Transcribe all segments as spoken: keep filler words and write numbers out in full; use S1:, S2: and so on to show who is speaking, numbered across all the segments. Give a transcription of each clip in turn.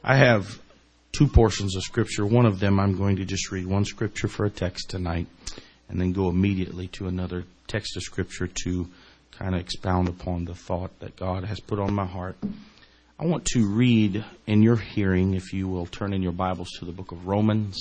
S1: I have two portions of Scripture. One of them I'm going to just read one Scripture for a text tonight and then go immediately to another text of Scripture to kind of expound upon the thought that God has put on my heart. I want to read in your hearing, if you will turn in your Bibles to the book of Romans.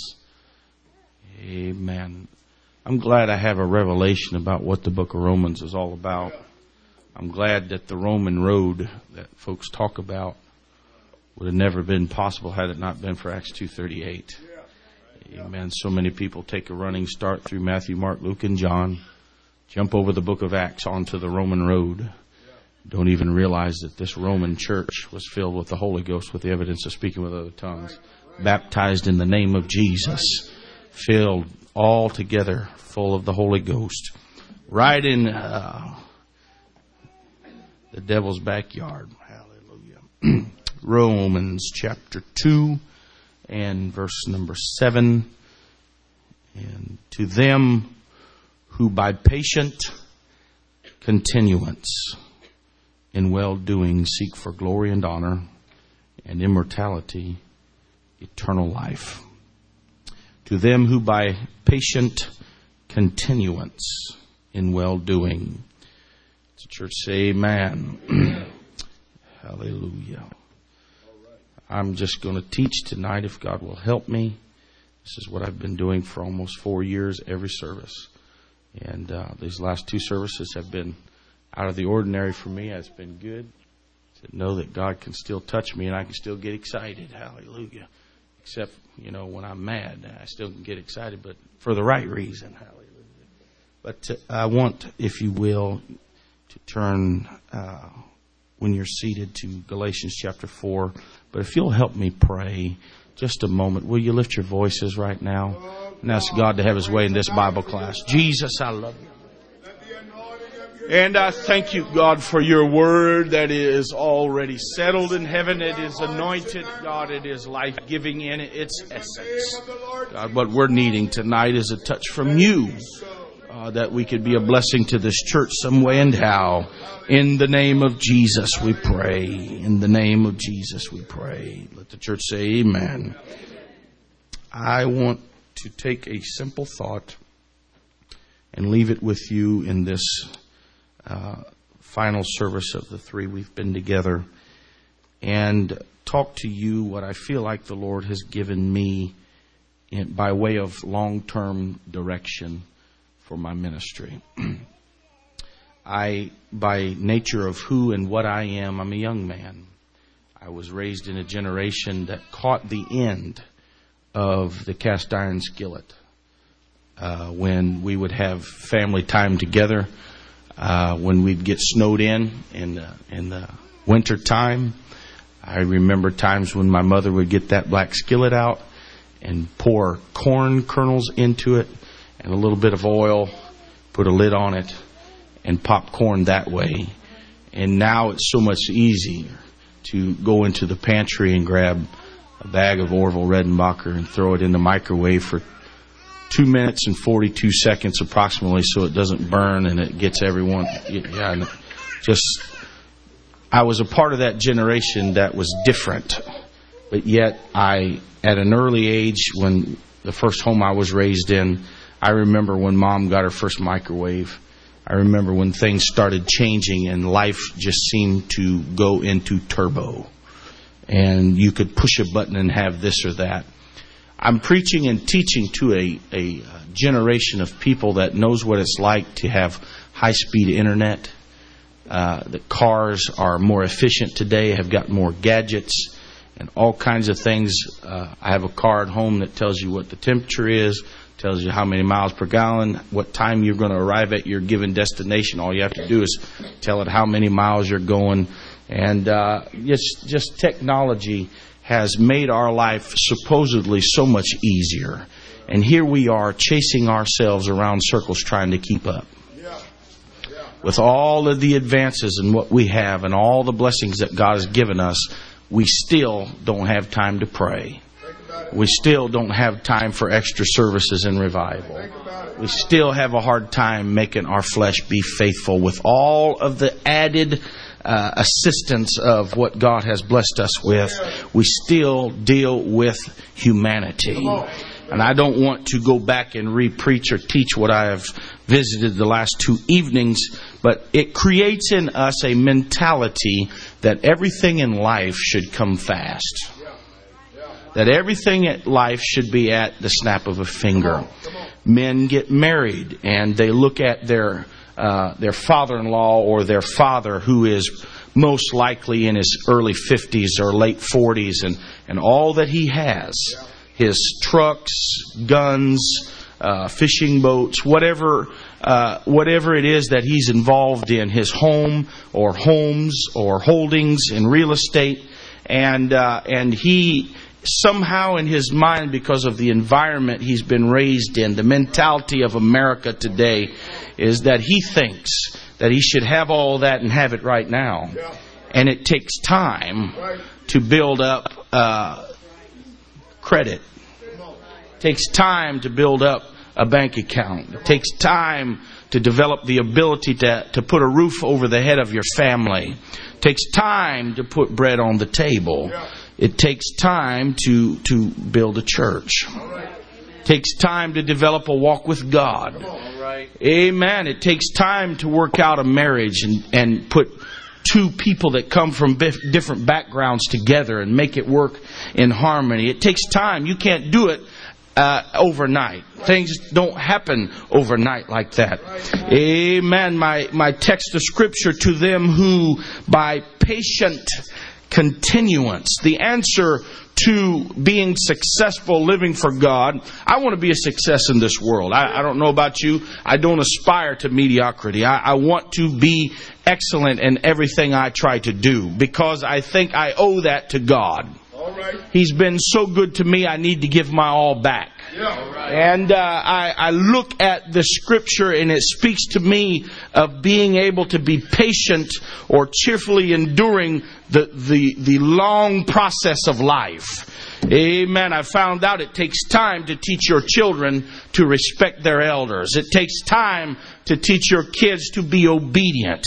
S1: Amen. I'm glad I have a revelation about what the book of Romans is all about. I'm glad that the Roman road that folks talk about would have never been possible had it not been for Acts two thirty-eight. Amen. So many people take a running start through Matthew, Mark, Luke, and John, jump over the book of Acts onto the Roman road. Don't even realize that this Roman church was filled with the Holy Ghost with the evidence of speaking with other tongues, baptized in the name of Jesus, filled all together full of the Holy Ghost, right in uh, the devil's backyard. Hallelujah. Romans chapter two and verse number seven. And to them who by patient continuance in well-doing seek for glory and honor and immortality, eternal life. To them who by patient continuance in well-doing. The church say amen. Hallelujah. I'm just going to teach tonight if God will help me. This is what I've been doing for almost four years, every service. And uh, these last two services have been out of the ordinary for me. It's been good to know that God can still touch me and I can still get excited. Hallelujah. Except, you know, when I'm mad, I still can get excited, but for the right reason. Hallelujah. But uh, I want, if you will, to turn, uh, when you're seated, to Galatians chapter four. But if you'll help me pray just a moment, will you lift your voices right now and ask God to have His way in this Bible class? Jesus, I love you. And I thank you, God, for your word that is already settled in heaven. It is anointed, God. It is life-giving in its essence. God, what we're needing tonight is a touch from you, uh, that we could be a blessing to this church some way and how. In the name of Jesus, we pray. In the name of Jesus, we pray. Let the church say amen. I want to take a simple thought and leave it with you in this Uh, final service of the three we've been together, and talk to you what I feel like the Lord has given me in, by way of long-term direction for my ministry. I, by nature of who and what I am, I'm a young man. I was raised in a generation that caught the end of the cast iron skillet, uh, when we would have family time together. Uh, when we'd get snowed in in the, in the winter time. I remember times when my mother would get that black skillet out and pour corn kernels into it and a little bit of oil, put a lid on it, and pop corn that way. And now it's so much easier to go into the pantry and grab a bag of Orville Redenbacher and throw it in the microwave for Two minutes and forty-two seconds approximately, so it doesn't burn and it gets everyone. Yeah, and just I was a part of that generation that was different, but yet I, at an early age, when the first home I was raised in, I remember when Mom got her first microwave. I remember when things started changing and life just seemed to go into turbo, and you could push a button and have this or that. I'm preaching and teaching to a, a generation of people that knows what it's like to have high-speed internet. Uh, the cars are more efficient today, have got more gadgets and all kinds of things. Uh, I have a car at home that tells you what the temperature is, tells you how many miles per gallon, what time you're going to arrive at your given destination. All you have to do is tell it how many miles you're going. And uh, just, just technology has made our life supposedly so much easier. And here we are chasing ourselves around circles trying to keep up. With all of the advances in what we have and all the blessings that God has given us, we still don't have time to pray. We still don't have time for extra services and revival. We still have a hard time making our flesh be faithful with all of the added uh, assistance of what God has blessed us with, we still deal with humanity. And I don't want to go back and re-preach or teach what I have visited the last two evenings, but it creates in us a mentality that everything in life should come fast. That everything in life should be at the snap of a finger. Men get married and they look at their uh, their father-in-law or their father, who is most likely in his early fifties or late forties, and, and all that he has, his trucks, guns, uh, fishing boats, whatever uh, whatever it is that he's involved in, his home or homes or holdings in real estate, and uh, and he somehow in his mind, because of the environment he's been raised in, the mentality of America today is that he thinks that he should have all that and have it right now. And it takes time to build up uh, credit. It takes time to build up a bank account. It takes time to develop the ability to, to put a roof over the head of your family. It takes time to put bread on the table. It takes time to, to build a church. It takes time to develop a walk with God. Amen. It takes time to work out a marriage and, and put two people that come from different backgrounds together and make it work in harmony. It takes time. You can't do it uh, overnight. Things don't happen overnight like that. Amen. My, my text of scripture, to them who by patient continuance, the answer to being successful living for God. I want to be a success in this world. I, I don't know about you. I don't aspire to mediocrity. I, I want to be excellent in everything I try to do, because I think I owe that to God. All right. He's been so good to me, I need to give my all back. Yeah, all right. And uh, I, I look at the scripture and it speaks to me of being able to be patient or cheerfully enduring the, the, the long process of life. Amen. I found out it takes time to teach your children to respect their elders. It takes time to teach your kids to be obedient.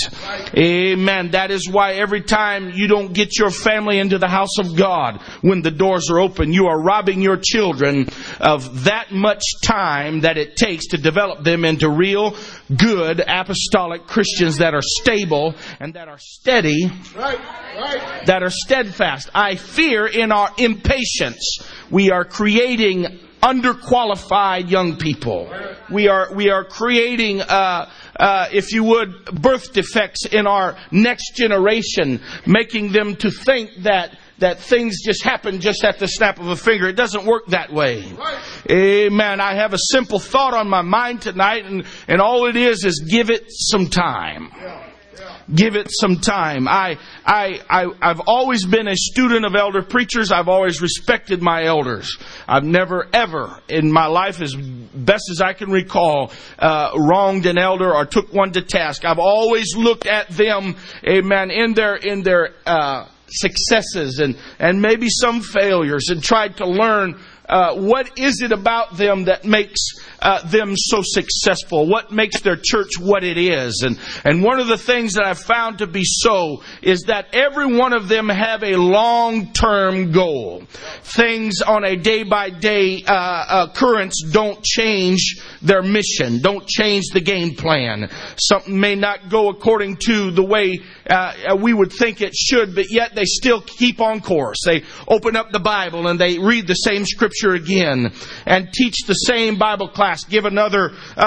S1: Amen. That is why every time you don't get your family into the house of God when the doors are open, you are robbing your children of that much time that it takes to develop them into real, good, apostolic Christians that are stable and that are steady, right, right. that are steadfast. I fear in our impatience, we are creating underqualified young people. We are we are creating, uh, uh, if you would, birth defects in our next generation, making them to think that that things just happen just at the snap of a finger. It doesn't work that way. Right. Amen. I have a simple thought on my mind tonight, and, and all it is is give it some time. Yeah. Give it some time. I, I, I, I've always been a student of elder preachers. I've always respected my elders. I've never, ever in my life, as best as I can recall, uh, wronged an elder or took one to task. I've always looked at them, amen, in their, in their, uh, successes and, and maybe some failures, and tried to learn uh, what is it about them that makes uh, them so successful? What makes their church what it is? And, and one of the things that I've found to be so is that every one of them have a long-term goal. Things on a day-by-day uh, occurrence don't change their mission, don't change the game plan. Something may not go according to the way uh, we would think it should, but yet they still keep on course. They open up the Bible and they read the same scripture again and teach the same Bible class, give another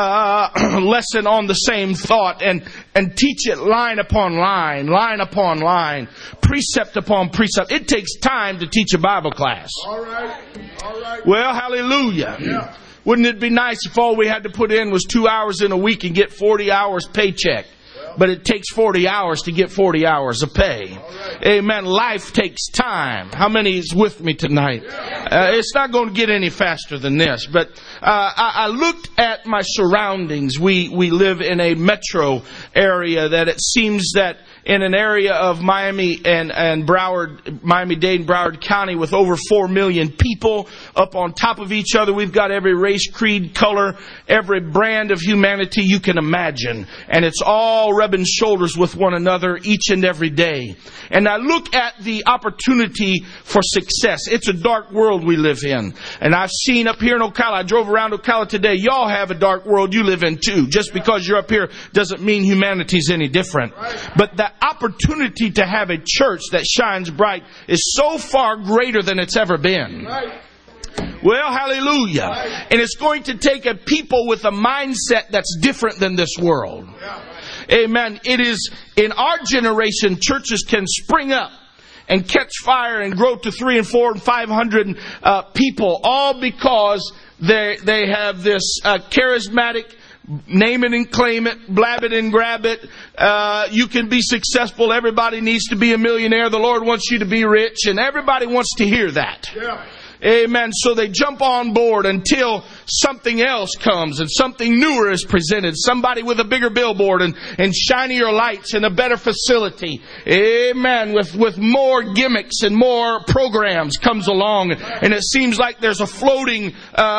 S1: uh, lesson on the same thought, and, and teach it line upon line, line upon line, precept upon precept. It takes time to teach a Bible class. All right. All right. Well, hallelujah. Yeah. Wouldn't it be nice if all we had to put in was two hours in a week and get forty hours paycheck? But it takes forty hours to get forty hours of pay. Right. Amen. Life takes time. How many is with me tonight? Uh, it's not going to get any faster than this. But uh, I, I looked at my surroundings. We we live in a metro area that it seems that in an area of Miami and, and Broward, Miami-Dade and Broward County with over four million people up on top of each other. We've got every race, creed, color, every brand of humanity you can imagine. And it's all rubbing shoulders with one another each and every day. And I look at the opportunity for success. It's a dark world we live in. And I've seen up here in Ocala, I drove around Ocala today, y'all have a dark world you live in too. Just because you're up here doesn't mean humanity's any different. But the opportunity to have a church that shines bright is so far greater than it's ever been. Well, hallelujah. And it's going to take a people with a mindset that's different than this world. Amen. It is in our generation, churches can spring up and catch fire and grow to three and four and five hundred uh, people, all because they they have this uh, charismatic name it and claim it, blab it and grab it. Uh, you can be successful. Everybody needs to be a millionaire. The Lord wants you to be rich, and everybody wants to hear that. Yeah. Amen. So they jump on board until something else comes and something newer is presented. Somebody with a bigger billboard and, and shinier lights and a better facility. Amen. With, with more gimmicks and more programs comes along. And it seems like there's a floating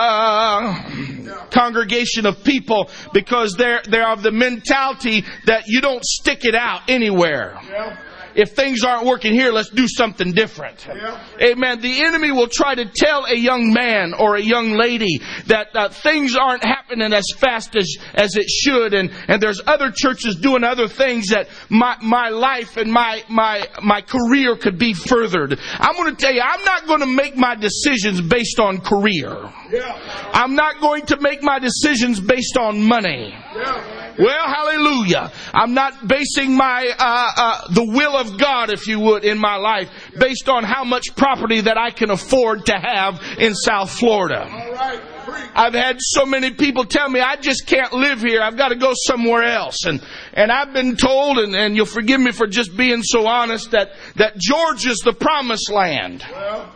S1: uh, congregation of people because they're, they're of the mentality that you don't stick it out anywhere. Yeah. If things aren't working here, let's do something different. Yeah. Amen. The enemy will try to tell a young man or a young lady that uh, things aren't happening as fast as, as it should. And, and there's other churches doing other things that my, my life and my, my, my career could be furthered. I'm going to tell you, I'm not going to make my decisions based on career. Yeah. I'm not going to make my decisions based on money. Yeah. Well, hallelujah. I'm not basing my, uh, uh, the will of God, if you would, in my life based on how much property that I can afford to have in South Florida. All right. I've had so many people tell me I just can't live here. I've got to go somewhere else. And, and I've been told, and, and you'll forgive me for just being so honest, that, that Georgia's the promised land. Well.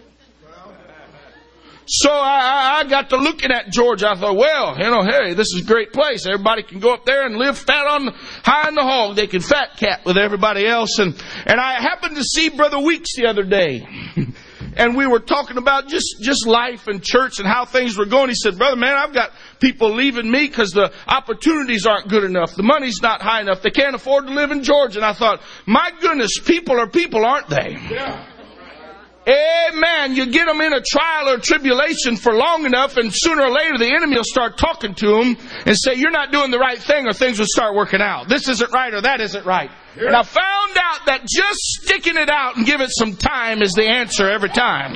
S1: So I, I got to looking at Georgia. I thought, well, you know, hey, this is a great place. Everybody can go up there and live fat on high in the hog. They can fat cat with everybody else. And, and I happened to see Brother Weeks the other day. And we were talking about just, just life and church and how things were going. He said, brother, man, I've got people leaving me because the opportunities aren't good enough. The money's not high enough. They can't afford to live in Georgia. And I thought, my goodness, people are people, aren't they? Yeah. Amen. You get them in a trial or tribulation for long enough, and sooner or later the enemy will start talking to them and say, you're not doing the right thing, or things will start working out. This isn't right, or that isn't right. Yeah. And I found out that just sticking it out and give it some time is the answer every time.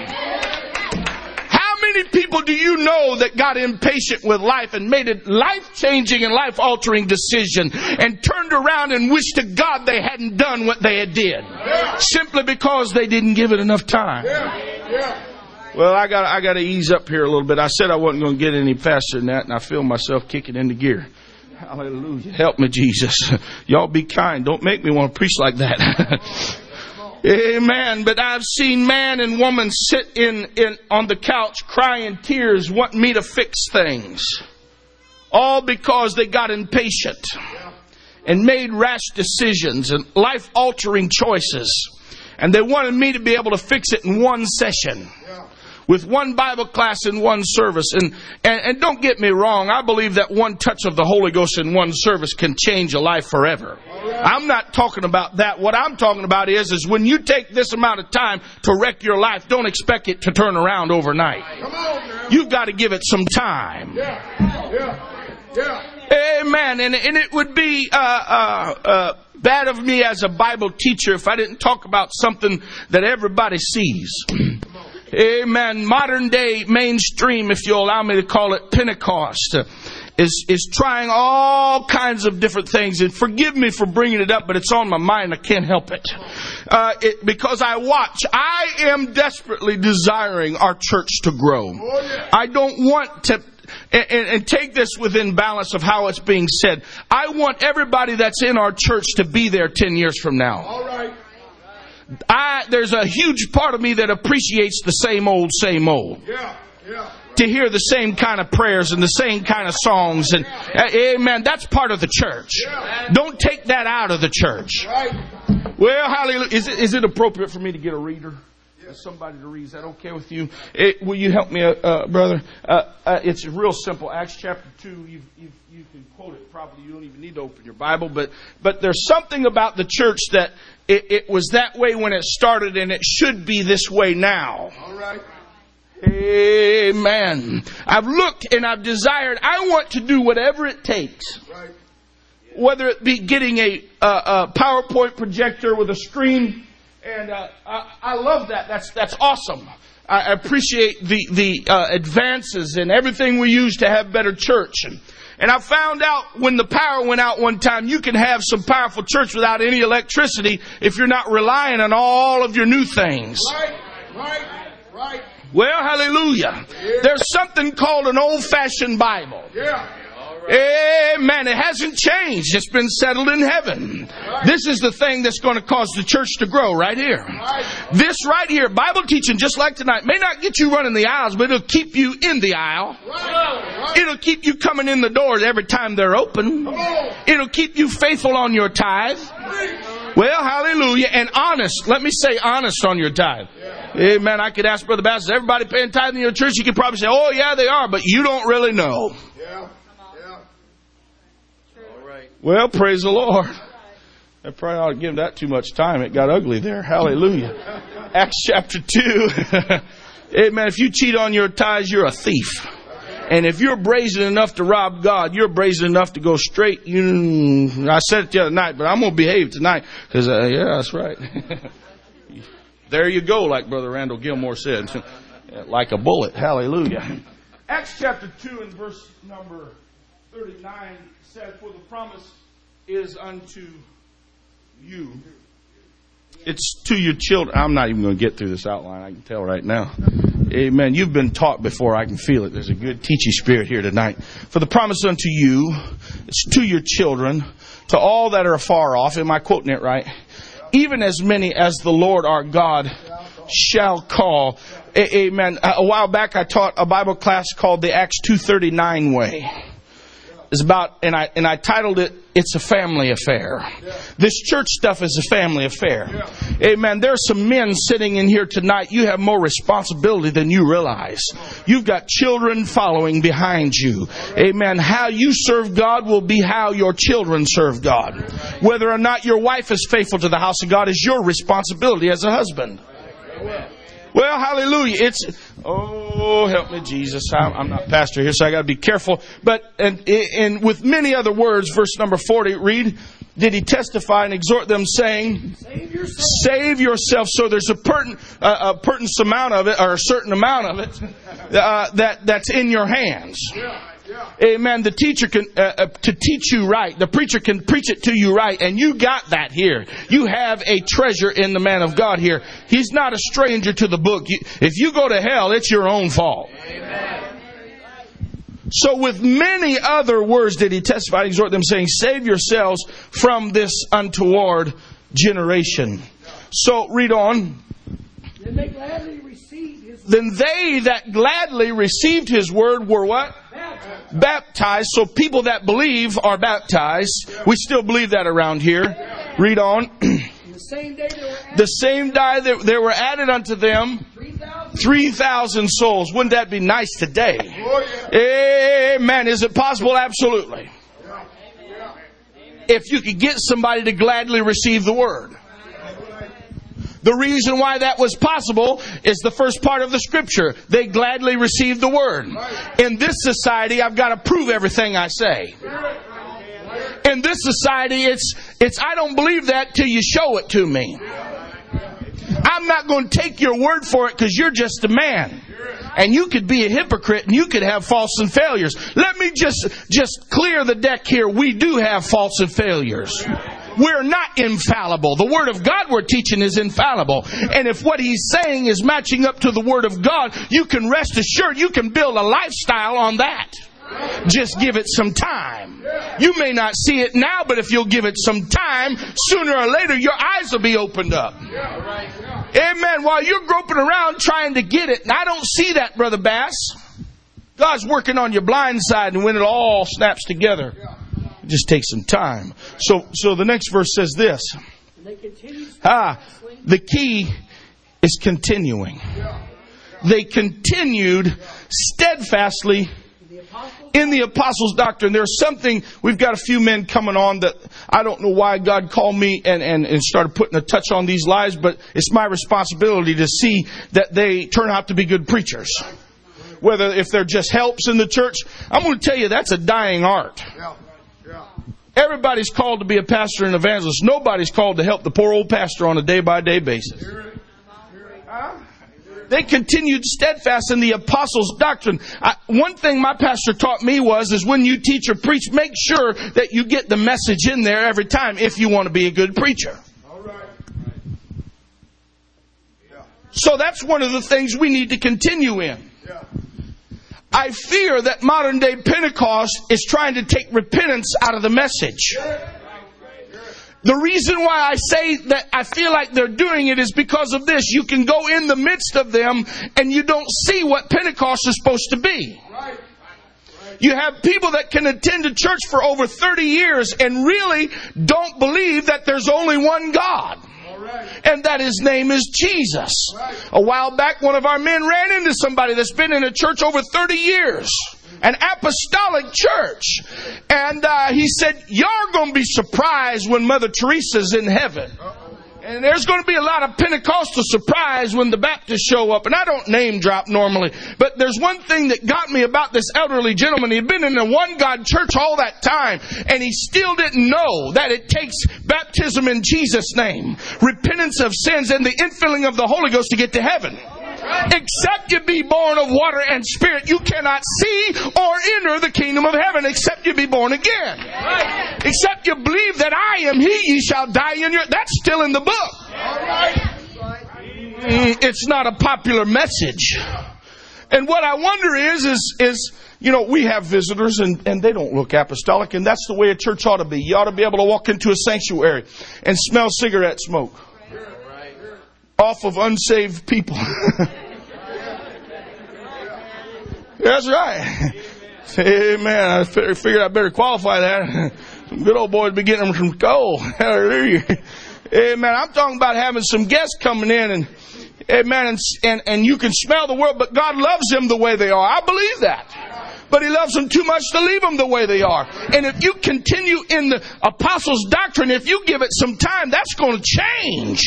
S1: How many people do you know that got impatient with life and made a life-changing and life-altering decision and turned around and wished to God they hadn't done what they had did? Yeah. Simply because they didn't give it enough time. Yeah. Yeah. Well, I got I got to ease up here a little bit. I said I wasn't going to get any faster than that, and I feel myself kicking into gear. Hallelujah. Help me, Jesus. Y'all be kind. Don't make me want to preach like that. Amen. But I've seen man and woman sit in, in on the couch crying tears, wanting me to fix things. All because they got impatient and made rash decisions and life-altering choices. And they wanted me to be able to fix it in one session. With one Bible class in one service. And, and, and don't get me wrong, I believe that one touch of the Holy Ghost in one service can change a life forever. I'm not talking about that. What I'm talking about is, is when you take this amount of time to wreck your life, don't expect it to turn around overnight. You've got to give it some time. Yeah. Yeah. Yeah. Amen. And, and it would be uh, uh, uh, bad of me as a Bible teacher if I didn't talk about something that everybody sees. Amen. Modern day mainstream, if you'll allow me to call it, Pentecost, uh, is is trying all kinds of different things. And forgive me for bringing it up, but it's on my mind. I can't help it. Uh, it because I watch. I am desperately desiring our church to grow. I don't want to... And, and take this within balance of how it's being said. I want everybody that's in our church to be there ten years from now. All right. I, there's a huge part of me that appreciates the same old, same old. Yeah, yeah. to hear the same kind of prayers and the same kind of songs. And uh, amen. That's part of the church. Don't take that out of the church. Well, hallelujah. Is it, is it appropriate for me to get a reader? Somebody to read. Is that okay with you? It, will you help me, uh, uh, brother? Uh, uh, it's real simple. Acts chapter two. You you you can quote it probably. You don't even need to open your Bible. But but there's something about the church that it, it was that way when it started, and it should be this way now. All right. Amen. I've looked and I've desired. I want to do whatever it takes. Right. Whether it be getting a, a, a PowerPoint projector with a screen. And uh, I, I love that. That's that's awesome. I appreciate the the uh, advances and everything we use to have better church. And, and I found out when the power went out one time, you can have some powerful church without any electricity if you're not relying on all of your new things. Right, right, right. Well, hallelujah. Yeah. There's something called an old-fashioned Bible. Yeah. Amen. It hasn't changed. It's been settled in heaven. Right. This is the thing that's going to cause the church to grow right here. Right. This right here, Bible teaching just like tonight, may not get you running the aisles, but it'll keep you in the aisle. Right. It'll keep you coming in the doors every time they're open. It'll keep you faithful on your tithe. Well, hallelujah. And honest. Let me say honest on your tithe. Yeah. Amen. I could ask Brother Bass, is everybody paying tithe in your church? You could probably say, oh yeah, they are, but you don't really know. Yeah. Well, praise the Lord. I probably ought to give that too much time. It got ugly there. Hallelujah. Acts chapter two. Amen. If you cheat on your tithes, you're a thief. And if you're brazen enough to rob God, you're brazen enough to go straight. You, I said it the other night, but I'm going to behave tonight. Because, uh, yeah, that's right. There you go, like Brother Randall Gilmore said. Like a bullet. Hallelujah. Acts chapter two and verse number thirty-nine said, for the promise is unto you. It's to your children. I'm not even going to get through this outline. I can tell right now. Amen. You've been taught before. I can feel it. There's a good teaching spirit here tonight. For the promise unto you, it's to your children, to all that are afar off. Am I quoting it right? Even as many as the Lord our God shall call. Amen. A while back I taught a Bible class called the Acts two thirty-nine way. It's about, and I and I titled it, It's a Family Affair. Yeah. This church stuff is a family affair. Yeah. Amen. There are some men sitting in here tonight. You have more responsibility than you realize. You've got children following behind you. Amen. How you serve God will be how your children serve God. Whether or not your wife is faithful to the house of God is your responsibility as a husband. Well, hallelujah. It's, oh, help me, Jesus. I'm not pastor here, so I got to be careful. But, and, and with many other words, verse number forty, read, did he testify and exhort them, saying, Save yourself. Save yourself. So there's a pertinent, uh, a pertinent amount of it, or a certain amount of it, uh, that, that's in your hands. Yeah. Yeah. Amen. The teacher can, uh, uh, to teach you right. The preacher can preach it to you right. And you got that here. You have a treasure in the man of God here. He's not a stranger to the book. You, if you go to hell, it's your own fault. Amen. So with many other words did he testify and exhort them, saying, save yourselves from this untoward generation. So read on. Then they gladly received his word. Then they that gladly received his word were what? Baptized. Baptized. So people that believe are baptized. We still believe that around here. Read on. The same day they were added, the same day that they were added unto them three thousand souls. Wouldn't that be nice today? Oh, yeah. Amen. Is it possible? Absolutely. Yeah. Yeah. If you could get somebody to gladly receive the word. The reason why that was possible is the first part of the scripture. They gladly received the word. In this society, I've got to prove everything I say. In this society, it's it's I don't believe that till you show it to me. I'm not going to take your word for it because you're just a man. And you could be a hypocrite and you could have faults and failures. Let me just, just clear the deck here. We do have faults and failures. We're not infallible. The Word of God we're teaching is infallible. And if what He's saying is matching up to the Word of God, you can rest assured you can build a lifestyle on that. Just give it some time. You may not see it now, but if you'll give it some time, sooner or later your eyes will be opened up. Amen. While you're groping around trying to get it, and I don't see that, Brother Bass. God's working on your blind side, and when it all snaps together, it just takes some time. So, so the next verse says this. Ah, the key is continuing. They continued steadfastly in the apostles' doctrine. There's something, we've got a few men coming on that I don't know why God called me and, and, and started putting a touch on these lives, but it's my responsibility to see that they turn out to be good preachers. Whether if they're just helps in the church, I'm going to tell you that's a dying art. Everybody's called to be a pastor and evangelist. Nobody's called to help the poor old pastor on a day-by-day basis. They continued steadfast in the apostles' doctrine. I, one thing my pastor taught me was, is when you teach or preach, make sure that you get the message in there every time if you want to be a good preacher. All right. Yeah. So that's one of the things we need to continue in. Yeah. I fear that modern day Pentecost is trying to take repentance out of the message. Yeah. The reason why I say that I feel like they're doing it is because of this. You can go in the midst of them and you don't see what Pentecost is supposed to be. You have people that can attend a church for over thirty years and really don't believe that there's only one God. And that His name is Jesus. A while back, one of our men ran into somebody that's been in a church over thirty years. An apostolic church. And uh, he said, you're going to be surprised when Mother Teresa's in heaven. And there's going to be a lot of Pentecostal surprise when the Baptists show up. And I don't name drop normally. But there's one thing that got me about this elderly gentleman. He'd been in a one God church all that time. And he still didn't know that it takes baptism in Jesus' name, repentance of sins, and the infilling of the Holy Ghost to get to heaven. Except you be born of water and spirit, you cannot see or enter the kingdom of heaven except you be born again. Right. Except you believe that I am He, ye shall die in your... That's still in the book. Right. It's not a popular message. And what I wonder is, is, is you know, we have visitors and, and they don't look apostolic, and that's the way a church ought to be. You ought to be able to walk into a sanctuary and smell cigarette smoke off of unsaved people. That's right. Amen. I figured I better qualify that. Some good old boys be getting them from gold. Hallelujah. Amen. I'm talking about having some guests coming in and, amen, and, and, and you can smell the world, but God loves them the way they are. I believe that. But He loves them too much to leave them the way they are. And if you continue in the apostles' doctrine, if you give it some time, that's going to change.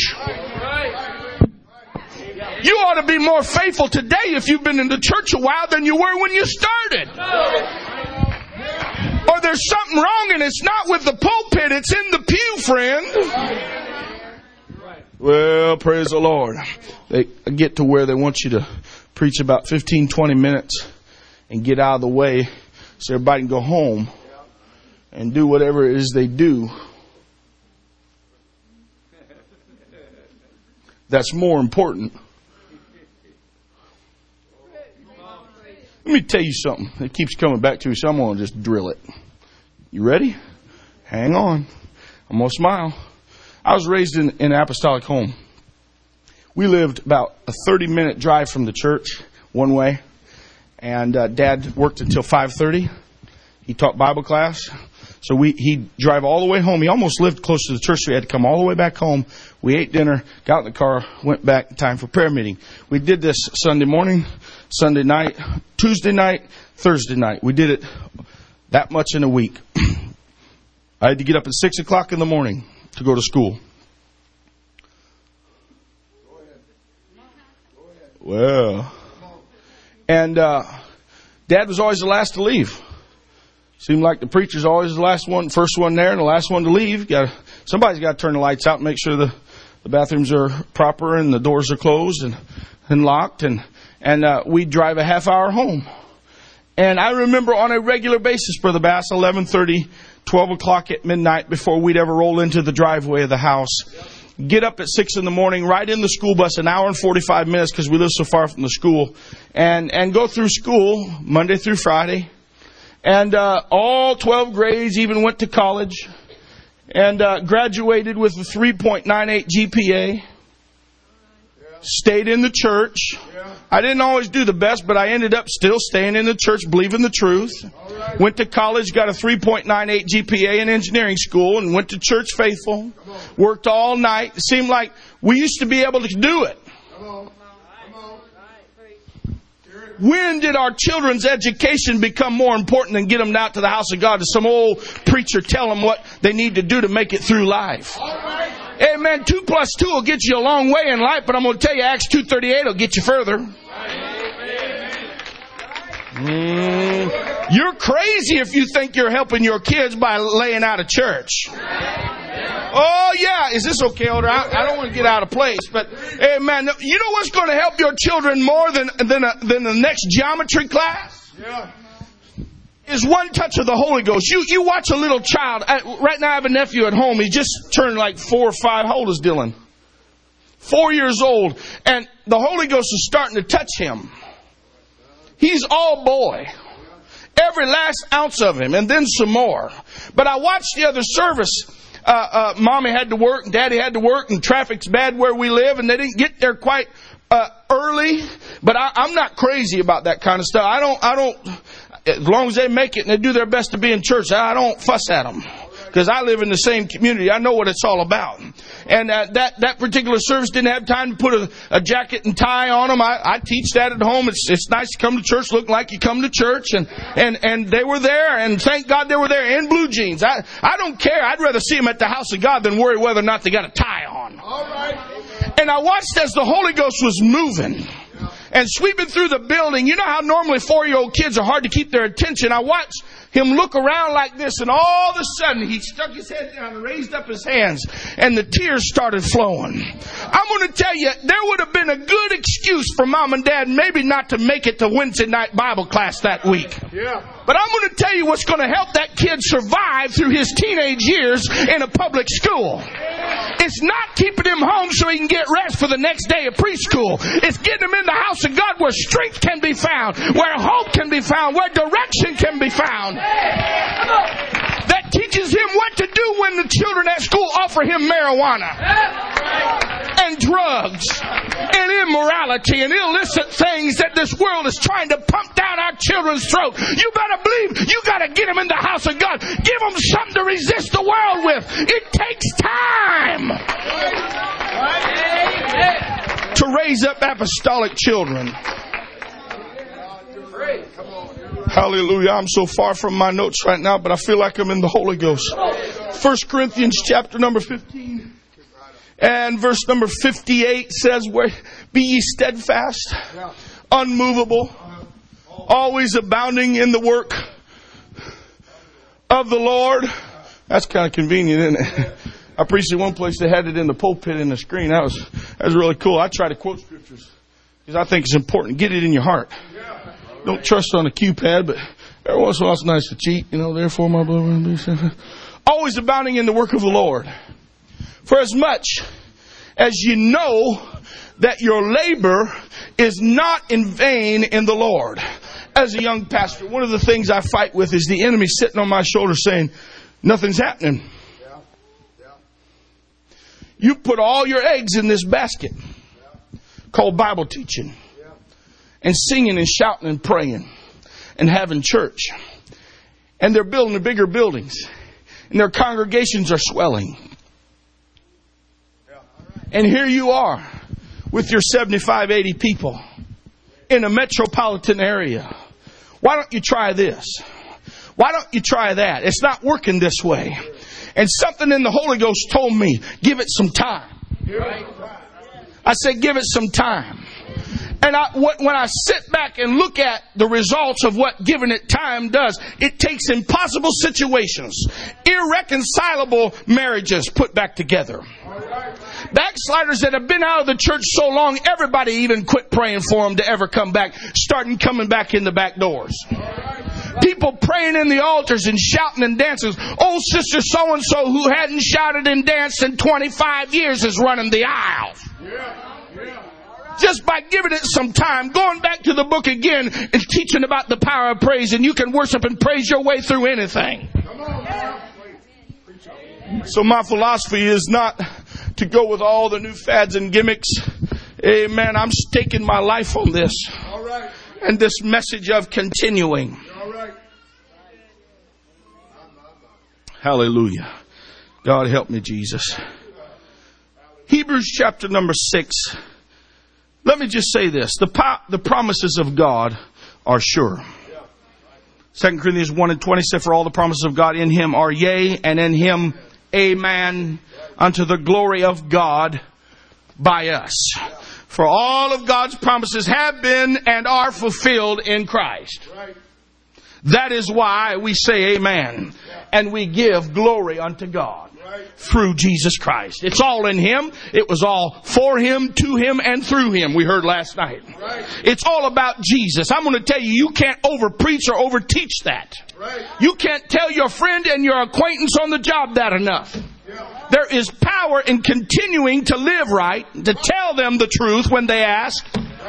S1: You ought to be more faithful today if you've been in the church a while than you were when you started. Or there's something wrong and it's not with the pulpit, it's in the pew, friend. Well, praise the Lord. They get to where they want you to preach about fifteen, twenty minutes and get out of the way so everybody can go home and do whatever it is they do. That's more important. Let me tell you something. It keeps coming back to me, so I'm going to just drill it. You ready? Hang on. I'm going to smile. I was raised in, in an apostolic home. We lived about a thirty-minute drive from the church, one way. And uh, Dad worked until five thirty. He taught Bible class. So we he'd drive all the way home. He almost lived close to the church, so we had to come all the way back home. We ate dinner, got in the car, went back in time for prayer meeting. We did this Sunday morning, Sunday night, Tuesday night, Thursday night. We did it that much in a week. I had to get up at six o'clock in the morning to go to school. Well, and uh, Dad was always the last to leave. Seemed like the preacher's always the last one, first one there and the last one to leave. Got somebody's got to turn the lights out and make sure the, the bathrooms are proper and the doors are closed and, and locked. And, and uh, we'd drive a half hour home. And I remember on a regular basis, Brother Bass, eleven thirty, twelve o'clock at midnight before we'd ever roll into the driveway of the house. Get up at six in the morning, ride in the school bus an hour and forty-five minutes because we live so far from the school. And, and go through school Monday through Friday. And uh, all twelve grades, even went to college. And uh, graduated with a three point nine eight G P A. Stayed in the church. I didn't always do the best, but I ended up still staying in the church, believing the truth. Went to college, got a three point nine eight G P A in engineering school, and went to church faithful. Worked all night. It seemed like we used to be able to do it. When did our children's education become more important than get them out to the house of God to some old preacher tell them what they need to do to make it through life? Amen. Two plus two will get you a long way in life, but I'm going to tell you Acts two thirty-eight will get you further. Mm, you're crazy if you think you're helping your kids by laying out a church. Oh, yeah. Is this okay, Elder? I, I don't want to get out of place, but amen. You know what's going to help your children more than than, a, than the next geometry class? Yeah. Is one touch of the Holy Ghost. You you watch a little child. I, right now I have a nephew at home. He just turned like four or five. How old is Dylan? Four years old. And the Holy Ghost is starting to touch him. He's all boy. Every last ounce of him. And then some more. But I watched the other service. Uh, uh, Mommy had to work and Daddy had to work and traffic's bad where we live. And they didn't get there quite uh, early. But I, I'm not crazy about that kind of stuff. I don't... I don't As long as they make it and they do their best to be in church, I don't fuss at them. Because I live in the same community. I know what it's all about. And uh, that, that particular service didn't have time to put a, a jacket and tie on them. I, I teach that at home. It's it's nice to come to church looking like you come to church. And, and, and they were there. And thank God they were there in blue jeans. I, I don't care. I'd rather see them at the house of God than worry whether or not they got a tie on. All right. And I watched as the Holy Ghost was moving and sweeping through the building. You know how normally four-year-old kids are hard to keep their attention. I watched him look around like this, and all of a sudden he stuck his head down and raised up his hands, and the tears started flowing. I'm going to tell you, there would have been a good excuse for Mom and Dad maybe not to make it to Wednesday night Bible class that week. Yeah. But I'm going to tell you what's going to help that kid survive through his teenage years in a public school. It's not keeping him home so he can get rest for the next day of preschool. It's getting him in the house of God where strength can be found, where hope can be found, where direction can be found. That teaches him what to do when the children at school offer him marijuana and drugs and immorality and illicit things that this world is trying to pump down our children's throat. You better believe you got to get them in the house of God. Give them something to resist the world with. It takes time to raise up apostolic children. Hallelujah. I'm so far from my notes right now, but I feel like I'm in the Holy Ghost. First Corinthians chapter number fifteen and verse number fifty-eight says, "Where be ye steadfast, unmovable, always abounding in the work of the Lord." That's kind of convenient, isn't it? I preached in one place, they had it in the pulpit in the screen. That was that was really cool. I try to quote scriptures because I think it's important. Get it in your heart. Don't trust on a cue pad, but every once in a while it's nice to cheat. You know, therefore my brother, always abounding in the work of the Lord. For as much as you know that your labor is not in vain in the Lord. As a young pastor, one of the things I fight with is the enemy sitting on my shoulder saying, nothing's happening. Yeah. Yeah. You put all your eggs in this basket yeah. called Bible teaching. And singing and shouting and praying and having church. And they're building the bigger buildings. And their congregations are swelling. And here you are with your seventy-five, eighty people in a metropolitan area. Why don't you try this? Why don't you try that? It's not working this way. And something in the Holy Ghost told me, give it some time. I said, give it some time. And I, when I sit back and look at the results of what giving it time does, it takes impossible situations, irreconcilable marriages put back together. Backsliders that have been out of the church so long, everybody even quit praying for them to ever come back, starting coming back in the back doors. People praying in the altars and shouting and dancing. Old sister so-and-so who hadn't shouted and danced in twenty-five years is running the aisles. Yeah, yeah. Just by giving it some time, going back to the book again and teaching about the power of praise, and you can worship and praise your way through anything. So my philosophy is not to go with all the new fads and gimmicks Amen. I'm staking my life on this.
S2: All right.
S1: And this message of continuing.
S2: All right.
S1: Hallelujah. God help me, Jesus. Hebrews chapter number six. Let me just say this. The, po- the promises of God are sure. Second Corinthians one and twenty said, for all the promises of God in Him are yea, and in Him amen, unto the glory of God by us. For all of God's promises have been and are fulfilled in Christ. That is why we say amen. And we give glory unto God through Jesus Christ. It's all in Him. It was all for Him, to Him, and through Him. We heard last night. It's all about Jesus. I'm going to tell you, you can't over preach or over teach that. You can't tell your friend and your acquaintance on the job that enough. There is power in continuing to live right, to tell them the truth when they ask.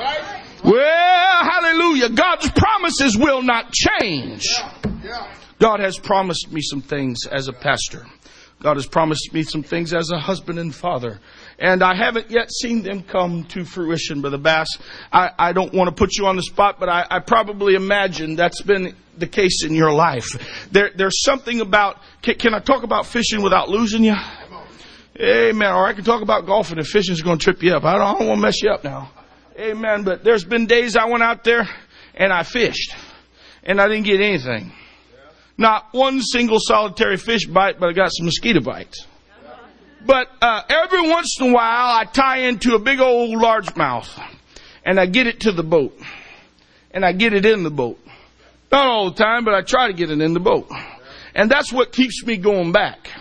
S1: Well, hallelujah. God's promises will not change. God has promised me some things as a pastor. God has promised me some things as a husband and father. And I haven't yet seen them come to fruition, Brother Bass. I, I don't want to put you on the spot, but I, I probably imagine that's been the case in your life. There, there's something about... Can, can I talk about fishing without losing you? Amen. Or I can talk about golfing if fishing is going to trip you up. I don't, I don't want to mess you up now. Amen. But there's been days I went out there and I fished. And I didn't get anything. Not one single solitary fish bite, but I got some mosquito bites. But uh, every once in a while, I tie into a big old largemouth. And I get it to the boat. And I get it in the boat. Not all the time, but I try to get it in the boat. And that's what keeps me going back.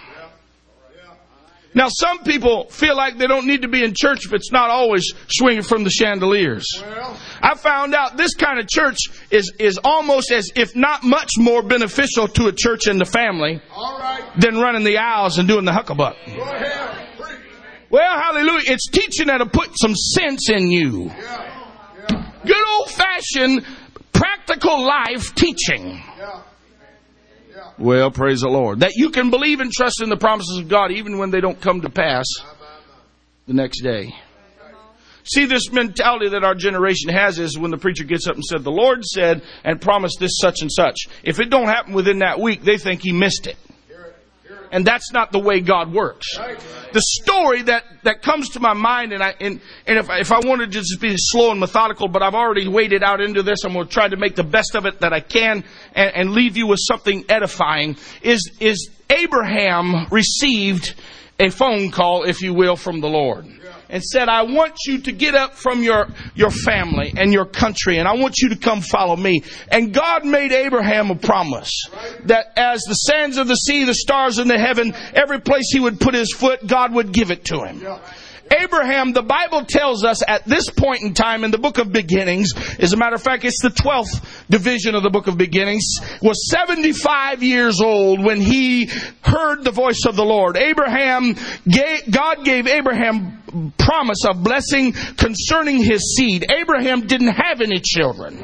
S1: Now, some people feel like they don't need to be in church if it's not always swinging from the chandeliers. I found out this kind of church is, is almost as, if not much more beneficial to a church and the family than running the aisles and doing the huckabuck. Well, hallelujah. It's teaching that'll put some sense in you. Good old-fashioned, practical life teaching. Well, praise the Lord. That you can believe and trust in the promises of God even when they don't come to pass the next day. See, this mentality that our generation has is when the preacher gets up and said, the Lord said and promised this such and such. If it don't happen within that week, they think he missed it. And that's not the way God works. The story that, that comes to my mind, and I and, and if, if I wanted to just be slow and methodical, but I've already waded out into this, I'm going to try to make the best of it that I can and, and leave you with something edifying, is, is Abraham received a phone call, if you will, from the Lord. And said, I want you to get up from your, your family and your country, and I want you to come follow me. And God made Abraham a promise that as the sands of the sea, the stars in the heaven, every place he would put his foot, God would give it to him. Abraham, the Bible tells us at this point in time in the book of Beginnings, as a matter of fact, it's the twelfth division of the book of Beginnings, was seventy-five years old when he heard the voice of the Lord. Abraham, gave, God gave Abraham promise of blessing concerning his seed. Abraham didn't have any children.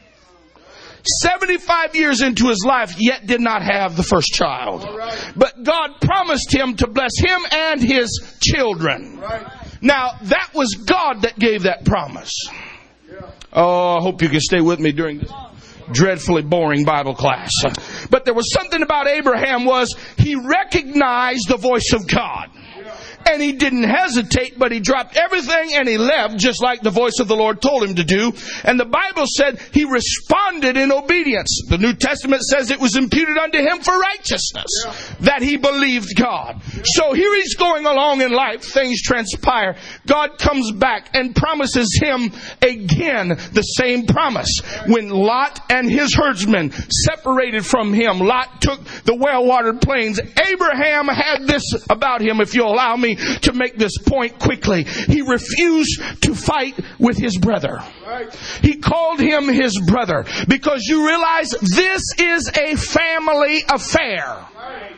S1: seventy-five years into his life, yet did not have the first child. Right. But God promised him to bless him and his children. Right. Now, that was God that gave that promise. Yeah. Oh, I hope you can stay with me during this dreadfully boring Bible class. But there was something about Abraham was he recognized the voice of God. And he didn't hesitate, but he dropped everything and he left just like the voice of the Lord told him to do. And the Bible said he responded in obedience. The New Testament says it was imputed unto him for righteousness, yeah. that he believed God. Yeah. So here he's going along in life. Things transpire. God comes back and promises him again the same promise. When Lot and his herdsmen separated from him, Lot took the well-watered plains. Abraham had this about him, if you'll allow me to make this point quickly. He refused to fight with his brother. Right. He called him his brother because you realize this is a family affair. Right.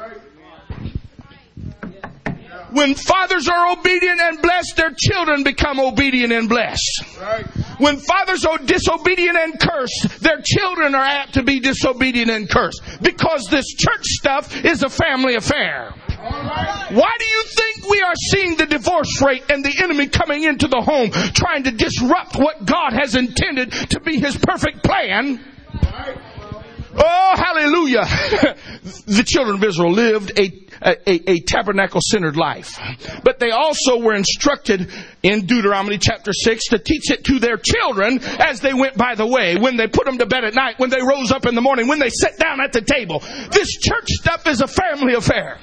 S1: Right. When fathers are obedient and blessed, their children become obedient and blessed. Right. When fathers are disobedient and cursed, their children are apt to be disobedient and cursed. Because this church stuff is a family affair. Why do you think we are seeing the divorce rate and the enemy coming into the home trying to disrupt what God has intended to be His perfect plan? Oh, hallelujah. The children of Israel lived a, a, a tabernacle-centered life. But they also were instructed in Deuteronomy chapter six to teach it to their children as they went by the way, when they put them to bed at night, when they rose up in the morning, when they sat down at the table. This church stuff is a family affair.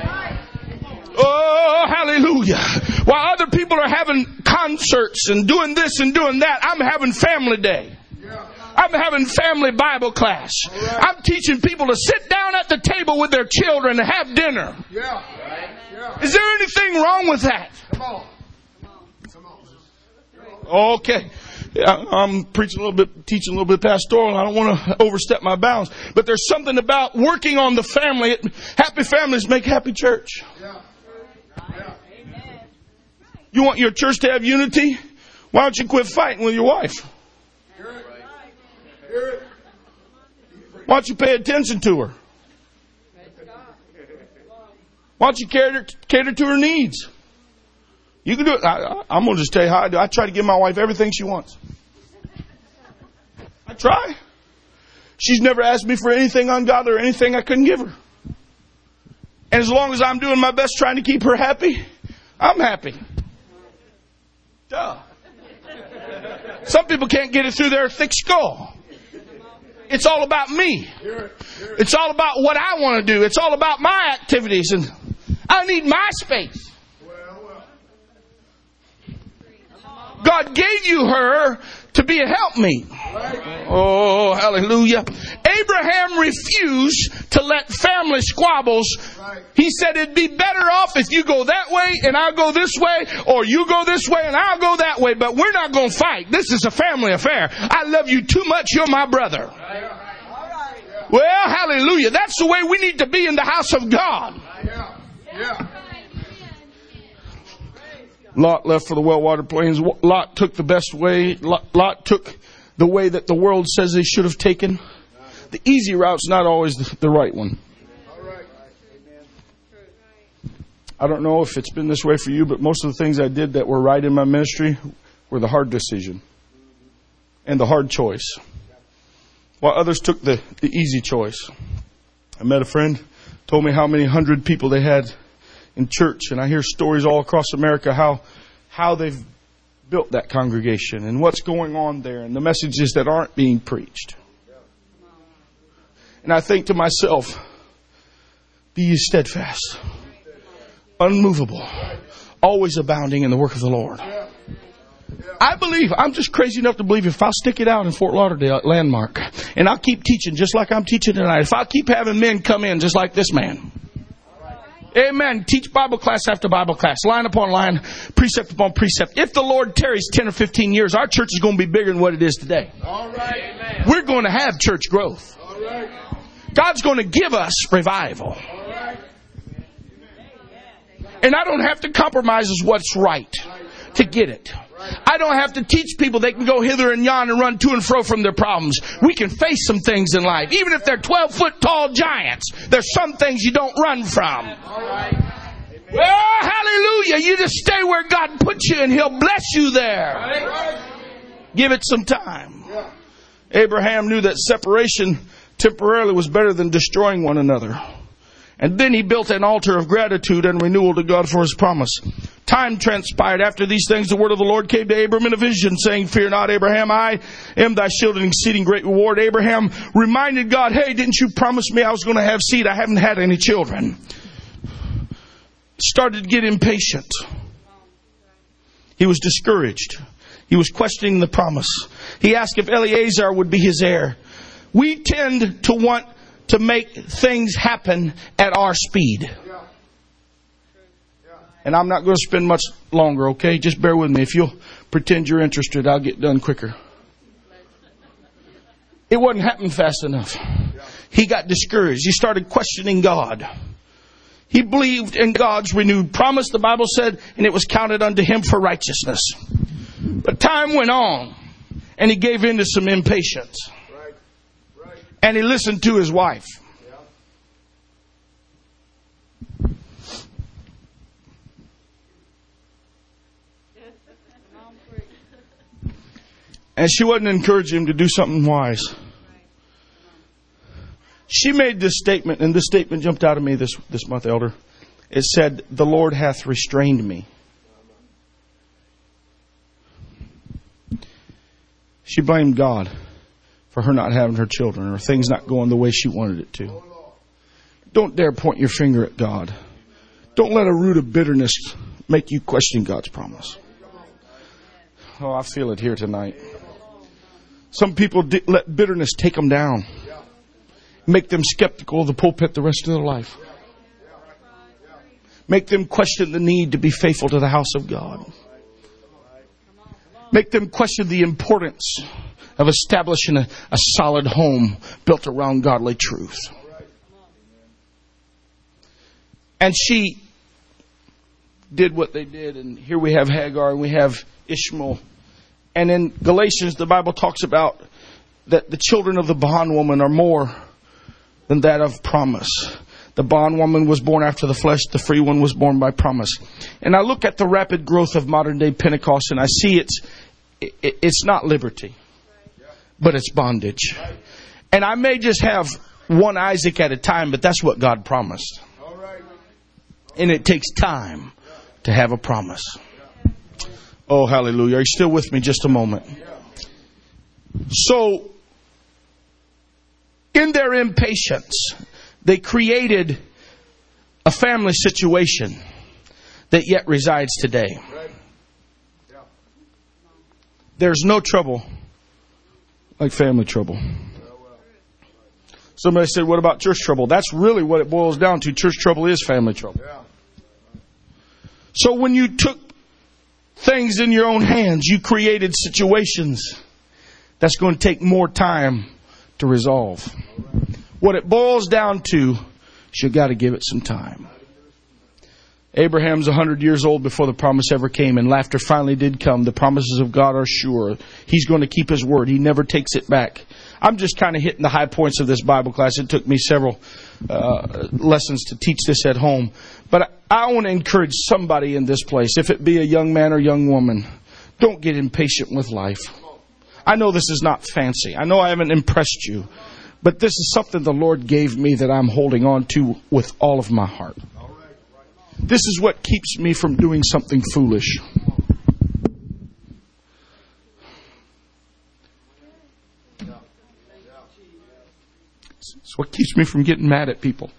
S1: Oh, hallelujah. While other people are having concerts and doing this and doing that, I'm having family day. I'm having family Bible class. I'm teaching people to sit down at the table with their children and have dinner. Is there anything wrong with that? Okay. I'm preaching a little bit, teaching a little bit pastoral, and I don't want to overstep my bounds. But there's something about working on the family. Happy families make happy church. You want your church to have unity? Why don't you quit fighting with your wife? Why don't you pay attention to her? Why don't you cater, cater to her needs? You can do it. I, I'm going to just tell you how I do. I try to give my wife everything she wants. I try. She's never asked me for anything ungodly or anything I couldn't give her. And as long as I'm doing my best trying to keep her happy, I'm happy. Duh. Some people can't get it through their thick skull. It's all about me. It's all about what I want to do. It's all about my activities. And I need my space. God gave you her to be a helpmeet. Oh, hallelujah. Abraham refused to let family squabbles. He said it'd be better off if you go that way and I'll go this way, or you go this way and I'll go that way, but we're not going to fight. This is a family affair. I love you too much. You're my brother. Well, hallelujah. That's the way we need to be in the house of God. Lot left for the well-watered plains. Lot took the best way. Lot, Lot took the way that the world says they should have taken. The easy route's not always the, the right one. I don't know if it's been this way for you, but most of the things I did that were right in my ministry were the hard decision and the hard choice, while others took the, the easy choice. I met a friend, told me how many hundred people they had in church, and I hear stories all across America how how they've built that congregation and what's going on there and the messages that aren't being preached. And I think to myself, be ye steadfast, unmovable, always abounding in the work of the Lord. I believe, I'm just crazy enough to believe if I'll stick it out in Fort Lauderdale at Landmark and I'll keep teaching just like I'm teaching tonight, if I'll keep having men come in just like this man, amen, teach Bible class after Bible class, line upon line, precept upon precept. If the Lord tarries ten or fifteen years, our church is going to be bigger than what it is today. All right. Amen. We're going to have church growth. All right. God's going to give us revival. All right. And I don't have to compromise as what's right to get it. I don't have to teach people they can go hither and yon and run to and fro from their problems. We can face some things in life. Even if they're twelve foot tall giants, there's some things you don't run from. Well, hallelujah. You just stay where God put you and He'll bless you there. Give it some time. Abraham knew that separation temporarily was better than destroying one another. And then he built an altar of gratitude and renewal to God for His promise. Time transpired. After these things, the word of the Lord came to Abram in a vision, saying, "Fear not, Abraham, I am thy shield and exceeding great reward." Abraham reminded God, hey, didn't you promise me I was going to have seed? I haven't had any children. Started to get impatient. He was discouraged. He was questioning the promise. He asked if Eliezer would be his heir. We tend to want to make things happen at our speed. And I'm not going to spend much longer, okay? Just bear with me. If you'll pretend you're interested, I'll get done quicker. It wasn't happening fast enough. He got discouraged. He started questioning God. He believed in God's renewed promise, the Bible said, and it was counted unto him for righteousness. But time went on, and he gave in to some impatience. And he listened to his wife.
S2: And she wasn't encouraging him to do something wise. She made this statement, and this statement jumped out of me this, this month, Elder. It said, "The Lord hath restrained me." She blamed God for her not having her children or things not going the way she wanted it to. Don't dare point your finger at God. Don't let a root of bitterness make you question God's promise. Oh, I feel it here tonight. Some people let bitterness take them down. Make them skeptical of the pulpit the rest of their life. Make them question the need to be faithful to the house of God. Make them question the importance of establishing a, a solid home built around godly truth. And she did what they did. And here we have Hagar and we have Ishmael. And in Galatians, the Bible talks about that the children of the bondwoman are more than that of promise. The bondwoman was born after the flesh. The free one was born by promise. And I look at the rapid growth of modern day Pentecost and I see it's, it, it's not liberty, but it's bondage. And I may just have one Isaac at a time, but that's what God promised. And it takes time to have a promise. Oh, hallelujah. Are you still with me just a moment? So, in their impatience, they created a family situation that yet resides today. There's no trouble like family trouble. Somebody said, what about church trouble? That's really what it boils down to. Church trouble is family trouble. So when you took things in your own hands, you created situations that's going to take more time to resolve. What it boils down to is you got to give it some time. Abraham's one hundred years old before the promise ever came, and laughter finally did come. The promises of God are sure. He's going to keep His word. He never takes it back. I'm just kind of hitting the high points of this Bible class. It took me several uh, lessons to teach this at home. But I, I want to encourage somebody in this place, if it be a young man or young woman, don't get impatient with life. I know this is not fancy. I know I haven't impressed you. But this is something the Lord gave me that I'm holding on to with all of my heart. This is what keeps me from doing something foolish. It's what keeps me from getting mad at people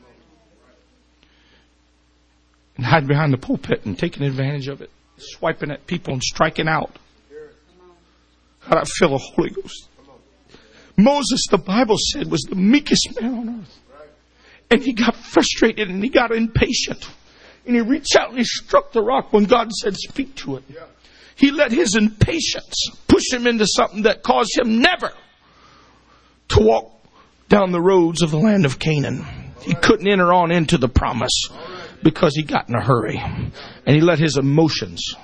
S2: and hiding behind the pulpit and taking advantage of it, swiping at people and striking out. God, I feel the Holy Ghost. Moses, the Bible said, was the meekest man on earth. And he got frustrated and he got impatient. And he reached out and he struck the rock when God said, speak to it. He let his impatience push him into something that caused him never to walk down the roads of the land of Canaan. He couldn't enter on into the promise because he got in a hurry. And he let his emotions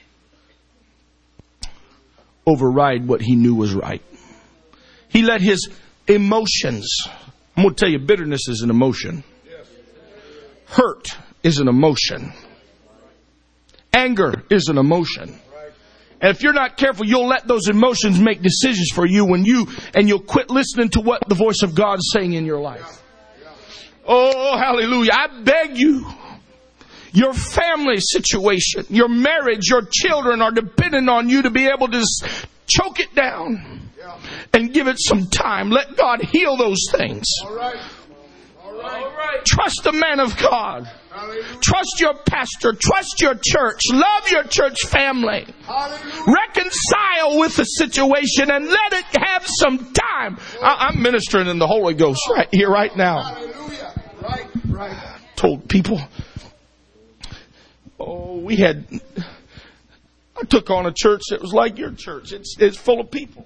S2: override what he knew was right. He let his emotions, I'm going to tell you, bitterness is an emotion. Hurt is an emotion. Anger is an emotion. And if you're not careful, you'll let those emotions make decisions for you when you, and you'll quit listening to what the voice of God is saying in your life. Oh, hallelujah. I beg you. Your family situation, your marriage, your children are dependent on you to be able to choke it down and give it some time. Let God heal those things. All right. All right. All right. Trust the man of God. Hallelujah. Trust your pastor. Trust your church. Love your church family. Hallelujah. Reconcile with the situation and let it have some time. I, I'm ministering in the Holy Ghost right here, right now. Hallelujah. Right, right. I told people, oh, we had, I took on a church that was like your church. It's, it's full of people.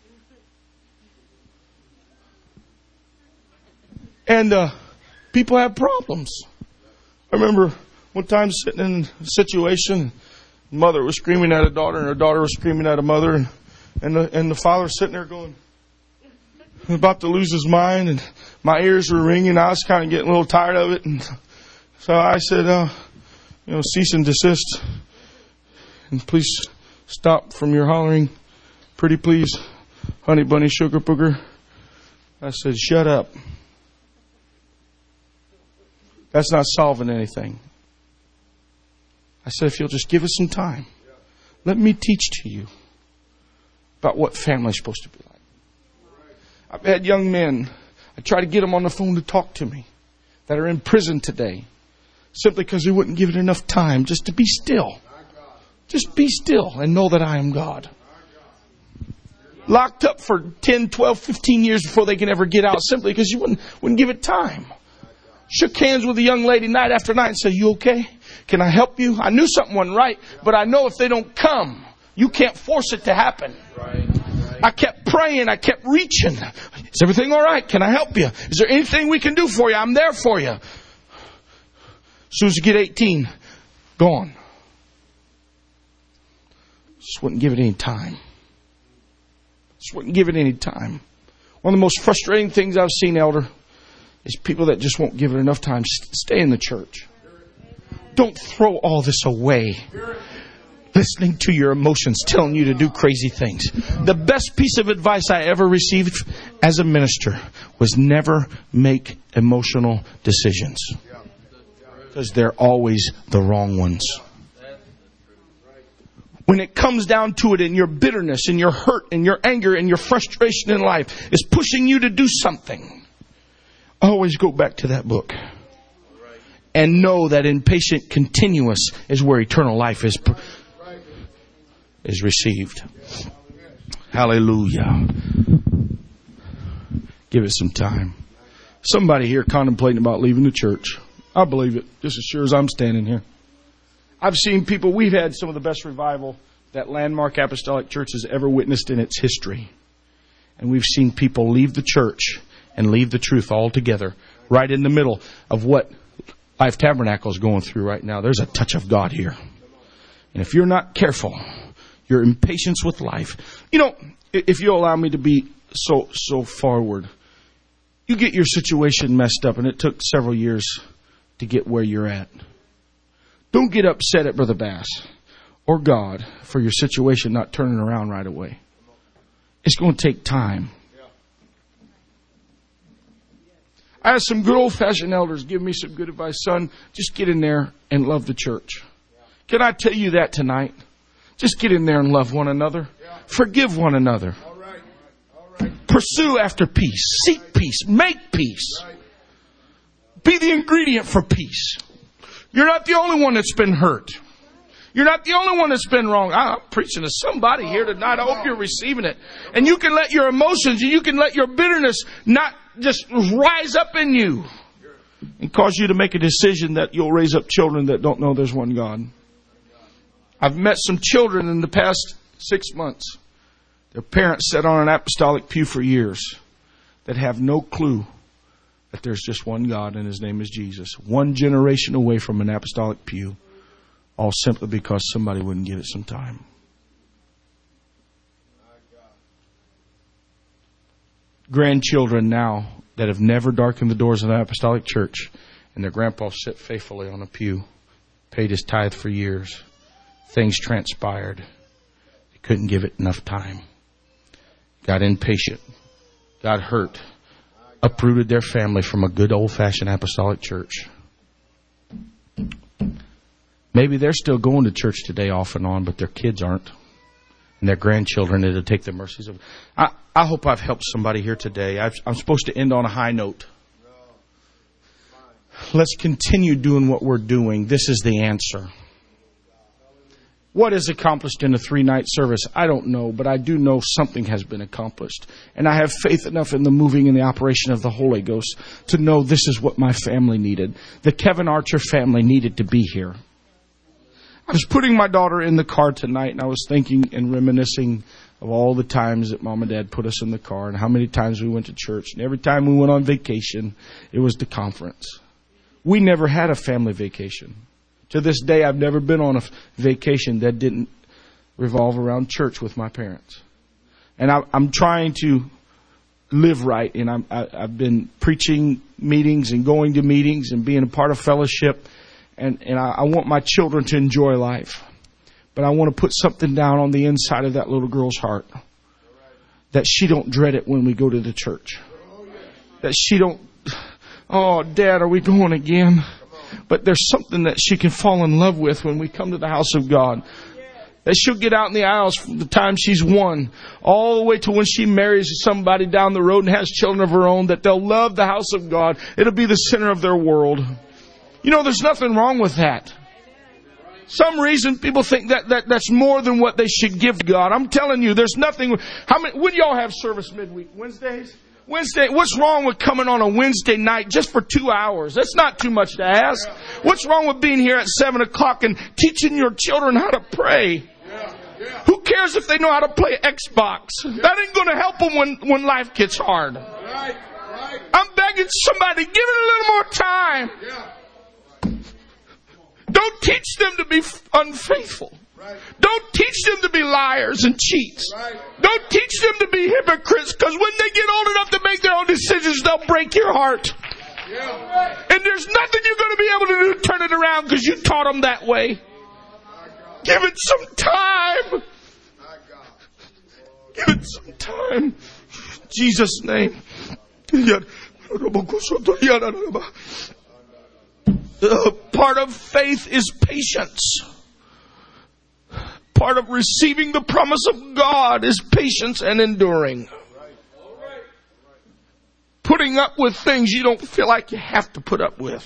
S2: And uh, people have problems. I remember one time sitting in a situation, mother was screaming at a daughter, and her daughter was screaming at a mother, and and the, and the father was sitting there going, about to lose his mind, and my ears were ringing. I was kind of getting a little tired of it, and so I said, uh, you know, cease and desist, and please stop from your hollering. pretty please, honey bunny sugar booger. I said, shut up. That's not solving anything. I said, if you'll just give us some time, let me teach to you about what family's supposed to be like. I've had young men, I try to get them on the phone to talk to me, that are in prison today, simply because they wouldn't give it enough time just to be still. Just be still and know that I am God. Locked up for ten, twelve, fifteen years before they can ever get out, simply because you wouldn't, wouldn't give it time. Shook hands with a young lady night after night and said, you okay? Can I help you? I knew something wasn't right, but I know if they don't come, you can't force it to happen. Right. I kept praying. I kept reaching. Is everything all right? Can I help you? Is there anything we can do for you? I'm there for you. As soon as you get eighteen, gone. Just wouldn't give it any time. Just wouldn't give it any time. One of the most frustrating things I've seen, Elder, is people that just won't give it enough time. Stay in the church. Don't throw all this away. Listening to your emotions telling you to do crazy things. The best piece of advice I ever received as a minister was never make emotional decisions. Because they're always the wrong ones. When it comes down to it, and your bitterness and your hurt and your anger and your frustration in life is pushing you to do something, always go back to that book. And know that in patient continuous is where eternal life is is received. Hallelujah. Give it some time. Somebody here contemplating about leaving the church. I believe it, just as sure as I'm standing here. I've seen people, we've had some of the best revival that Landmark Apostolic Church has ever witnessed in its history. And we've seen people leave the church and leave the truth altogether, right in the middle of what Life Tabernacle is going through right now. There's a touch of God here. And if you're not careful, your impatience with life. You know, if you'll allow me to be so, so forward, you get your situation messed up and it took several years to get where you're at. Don't get upset at Brother Bass or God for your situation not turning around right away. It's going to take time. I had some good old-fashioned elders give me some good advice. Son, just get in there and love the church. Can I tell you that tonight? Just get in there and love one another. Forgive one another. All right. All right. Pursue after peace. Seek peace. Make peace. Be the ingredient for peace. You're not the only one that's been hurt. You're not the only one that's been wrong. I'm preaching to somebody here tonight. I hope you're receiving it. And you can let your emotions and you can let your bitterness not just rise up in you and cause you to make a decision that you'll raise up children that don't know there's one God. I've met some children in the past six months. Their parents sat on an apostolic pew for years that have no clue that there's just one God and His name is Jesus. One generation away from an apostolic pew. All simply because somebody wouldn't give it some time. Grandchildren now that have never darkened the doors of an apostolic church, and their grandpa sat faithfully on a pew, paid his tithe for years. Things transpired. They couldn't give it enough time. Got impatient. Got hurt. Uprooted their family from a good old-fashioned apostolic church. Maybe they're still going to church today off and on, but their kids aren't. And their grandchildren, it'll take the mercies of... I, I hope I've helped somebody here today. I've, I'm supposed to end on a high note. Let's continue doing what we're doing. This is the answer. What is accomplished in a three-night service? I don't know, but I do know something has been accomplished. And I have faith enough in the moving and the operation of the Holy Ghost to know this is what my family needed. The Kevin Archer family needed to be here. I was putting my daughter in the car tonight, and I was thinking and reminiscing of all the times that Mom and Dad put us in the car and how many times we went to church. And every time we went on vacation, it was the conference. We never had a family vacation. To this day, I've never been on a vacation that didn't revolve around church with my parents. And I, I'm trying to live right, and I'm, I, I've been preaching meetings and going to meetings and being a part of fellowship. And, and I, I want my children to enjoy life. But I want to put something down on the inside of that little girl's heart. that she don't dread it when we go to the church. That she don't, oh, Dad, are we going again? But there's something that she can fall in love with when we come to the house of God. That she'll get out in the aisles from the time she's one, all the way to when she marries somebody down the road and has children of her own, that they'll love the house of God. It'll be the center of their world. You know, there's nothing wrong with that. Some reason people think that, that that's more than what they should give God. I'm telling you, there's nothing. How many, when y'all have service midweek? Wednesdays? Wednesday, what's wrong with coming on a Wednesday night just for two hours? That's not too much to ask. What's wrong with being here at seven o'clock and teaching your children how to pray? Who cares if they know how to play Xbox? That ain't going to help them when, when life gets hard. I'm begging somebody, give it a little more time. Don't teach them to be unfaithful. Don't teach them to be liars and cheats. Don't teach them to be hypocrites, because when they get old enough to make their own decisions, they'll break your heart. And there's nothing you're going to be able to do to turn it around because you taught them that way. Give it some time. Give it some time. In Jesus' name. Uh, part of faith is patience. Part of receiving the promise of God is patience and enduring. Putting up with things you don't feel like you have to put up with.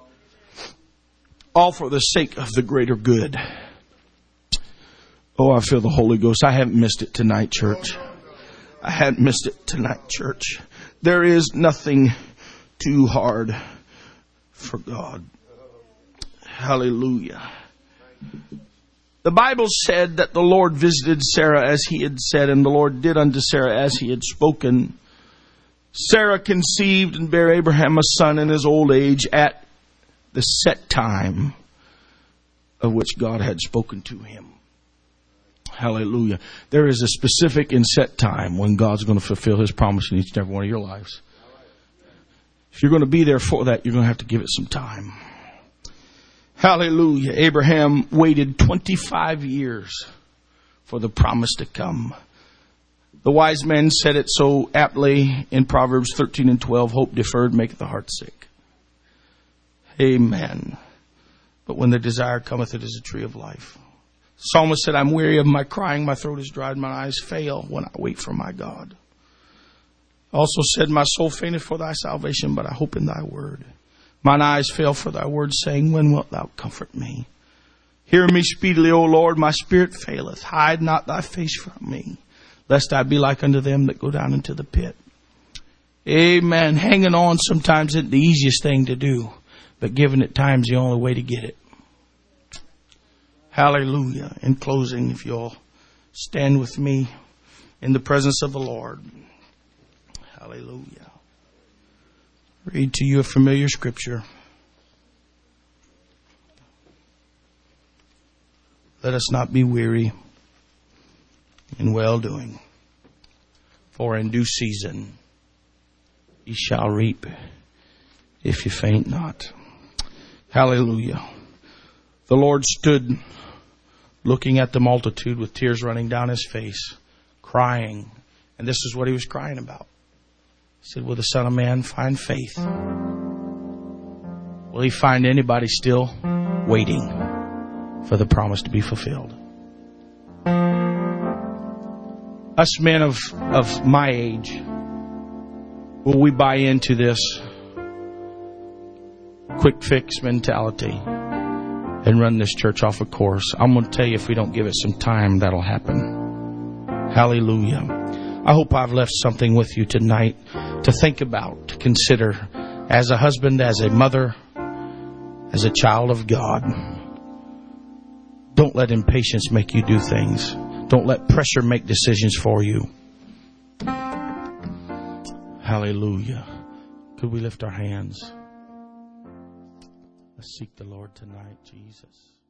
S2: All for the sake of the greater good. Oh, I feel the Holy Ghost. I haven't missed it tonight, church. I hadn't missed it tonight, church. There is nothing too hard for God. Hallelujah. The Bible said that the Lord visited Sarah as he had said, and the Lord did unto Sarah as he had spoken. Sarah conceived and bare Abraham a son in his old age at the set time of which God had spoken to him. Hallelujah. There is a specific and set time when God's going to fulfill His promise in each and every one of your lives. If you're going to be there for that, you're going to have to give it some time. Hallelujah. Abraham waited twenty-five years for the promise to come. The wise man said it so aptly in Proverbs thirteen and twelve, hope deferred maketh the heart sick. Amen. But when the desire cometh, it is a tree of life. Psalmist said, I'm weary of my crying, my throat is dried, my eyes fail when I wait for my God. Also said, my soul fainteth for thy salvation, but I hope in thy word. Mine eyes fail for thy word, saying, when wilt thou comfort me? Hear me speedily, O Lord, my spirit faileth. Hide not thy face from me, lest I be like unto them that go down into the pit. Amen. Hanging on sometimes isn't the easiest thing to do, but giving it time's the only way to get it. Hallelujah. In closing, if you'll stand with me in the presence of the Lord. Hallelujah. Read to you a familiar scripture. Let us not be weary in well-doing, for in due season ye shall reap if ye faint not. Hallelujah. The Lord stood looking at the multitude with tears running down his face, crying. And this is what he was crying about. He said, will the Son of Man find faith? Will he find anybody still waiting for the promise to be fulfilled? Us men of, of my age, will we buy into this quick fix mentality and run this church off a course? I'm going to tell you, if we don't give it some time, that'll happen. Hallelujah. I hope I've left something with you tonight to think about, to consider as a husband, as a mother, as a child of God. Don't let impatience make you do things. Don't let pressure make decisions for you. Hallelujah. Could we lift our hands? Let's seek the Lord tonight, Jesus.